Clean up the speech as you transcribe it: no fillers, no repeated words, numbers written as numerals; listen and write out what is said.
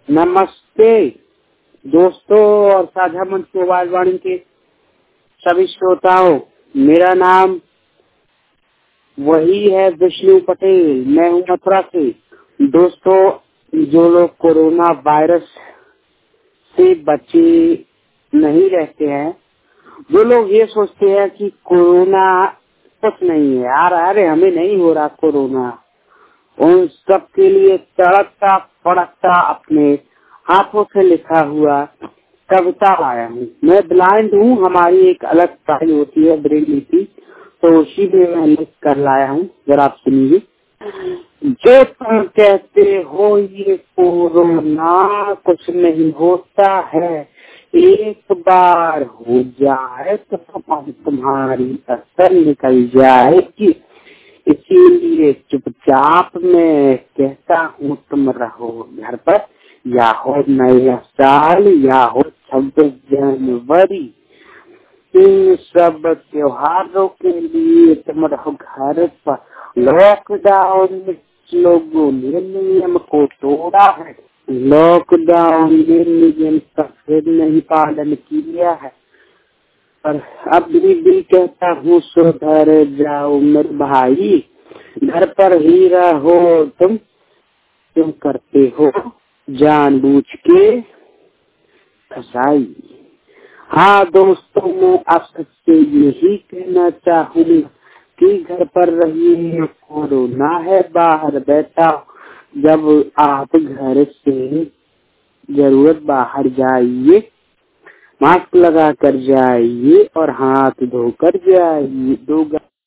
नमस्ते दोस्तों और साझा मंच मोबाइल वाणी के सभी श्रोताओं। मेरा नाम वही है विष्णु पटेल। मैं हूँ मथुरा से। दोस्तों, जो लोग कोरोना वायरस से बचे नहीं रहते हैं, जो लोग ये सोचते हैं कि कोरोना कुछ नहीं है यार, अरे हमें नहीं हो रहा कोरोना, उन सब के लिए तड़कता फड़कता अपने हाथों से लिखा हुआ कविता लाया हूँ। मैं ब्लाइंड हूँ, हमारी एक अलग पढ़ाई होती है ब्रेल लिपि, तो उसी में मैं लिख कर लाया हूँ, जरा आप सुनिए। जो तुम कहते हो ये कोरोना कुछ नहीं होता है, एक बार हो जाए तो तुम्हारी असर निकल जाएगी। इसीलिए चुपचाप मैं कहता हूँ तुम रहो घर पर, या हो नया साल या हो 26 जनवरी, इन सब त्योहारों के लिए तुम रहो घर पर। लॉकडाउन में लोगों ने नियम को तोड़ा है, लॉकडाउन में नियम का फिर नहीं पालन किया है, पर अब भी कहता हूँ सुधर जाओ मेरे भाई, घर पर ही रहो। तुम करते हो जानबूझ के फसाई। हाँ दोस्तों, मैं आपसे यही कहना चाहूँगा कि घर पर रहिए, कोरोना है बाहर बैठा। जब आप घर से जरूरत बाहर जाइए, मास्क लगा कर जाइए और हाथ धोकर जाइए। 2